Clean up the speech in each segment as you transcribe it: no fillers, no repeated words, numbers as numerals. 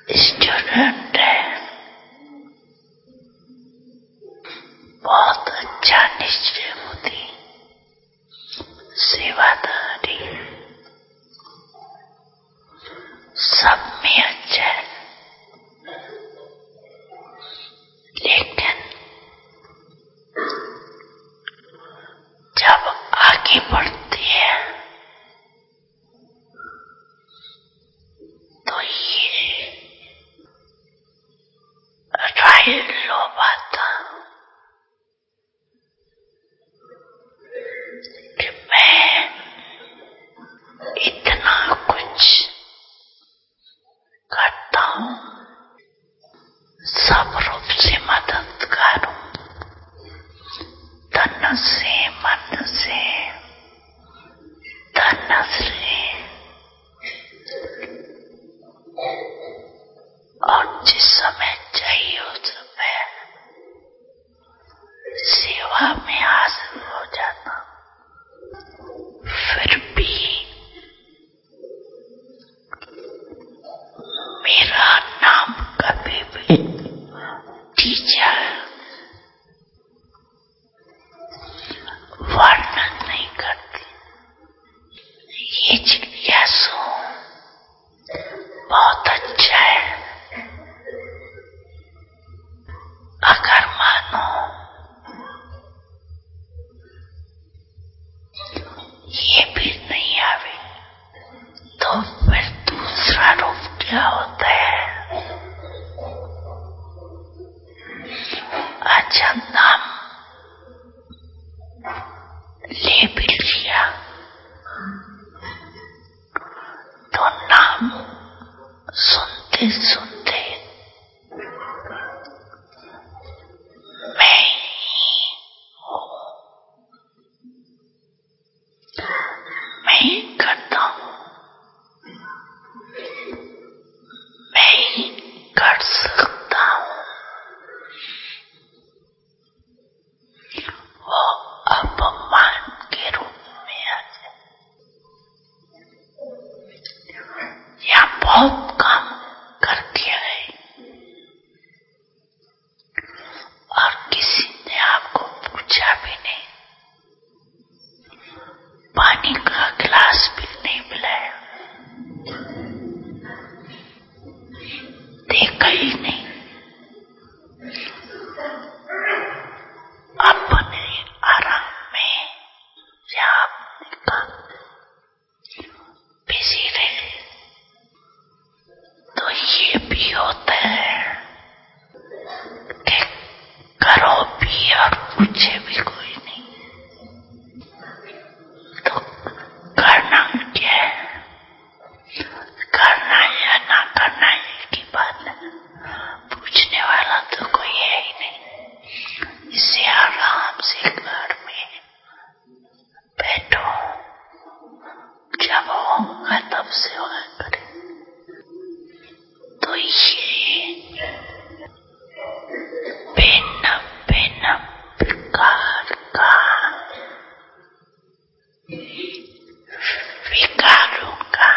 Student है, बहुत अच्छा निश्चय बुद्धि, सेवादारी, सब में अच्छा है, लेकिन जब आगे बढ़ती है तो ये राइट लोभ आता कि मैं इतना कुछ करता हूँ, सब रूप से मददगार हूँ, तन से, मन से, धन से, और जिस समय चाहिए उस समय सेवा में हाजिर हो जाता। फिर भी मेरा नाम कभी भी टीचर वर्णन नहीं करती। ये जिज्ञासु बहुत अच्छा है। अगर मानो ये भी नहीं आवे तो फिर दूसरा रूप क्या होता है? अच्छा, नाम ले भी लिया तो नाम सुनते सुनते मैं ही हूँ, मैं ही करता हूँ, मैं ही कर सकता हूँ। वो अपमान के रूप में आ जाए। यहाँ बहुत काम कर दिया है और किसी ने आपको पूछा भी नहीं, पानी का गिलास भी नहीं पिलाया, देखा ही नहीं। अपने आराम में या अपने काम बिजी रहे तो ये भी होता है कि करो भी और पूछे भी कोई नहीं, तो करना क्या है? करना या ना करना एक ही बात है, पूछने वाला तो कोई है ही नहीं। इससे आराम से घर में बैठो, जब होगा तब सेवा करें। तो ये भिन्न भिन्न प्रकार का विकारों का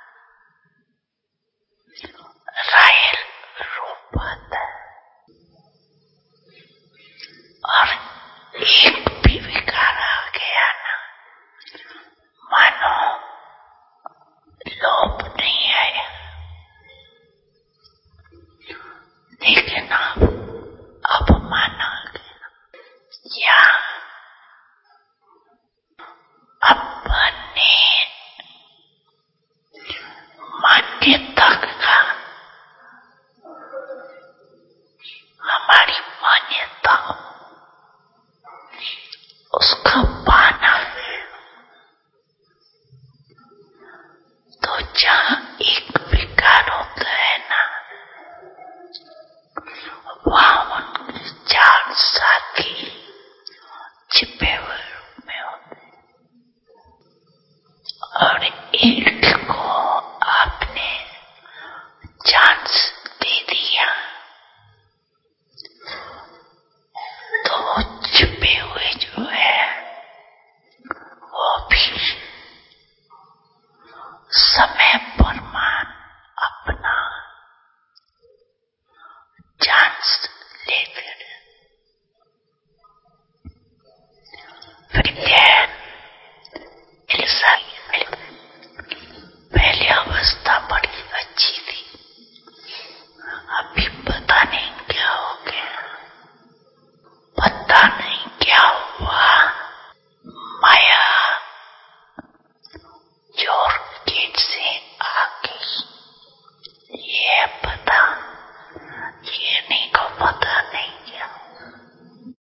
रायल रूप आता है और एक भी विकार आ गया ना, मानो लोभ नहीं आया, लेकिन अपमान आ गया या अपने मान्यता का, हमारी मान्यता उसका पाना है। तो जहाँ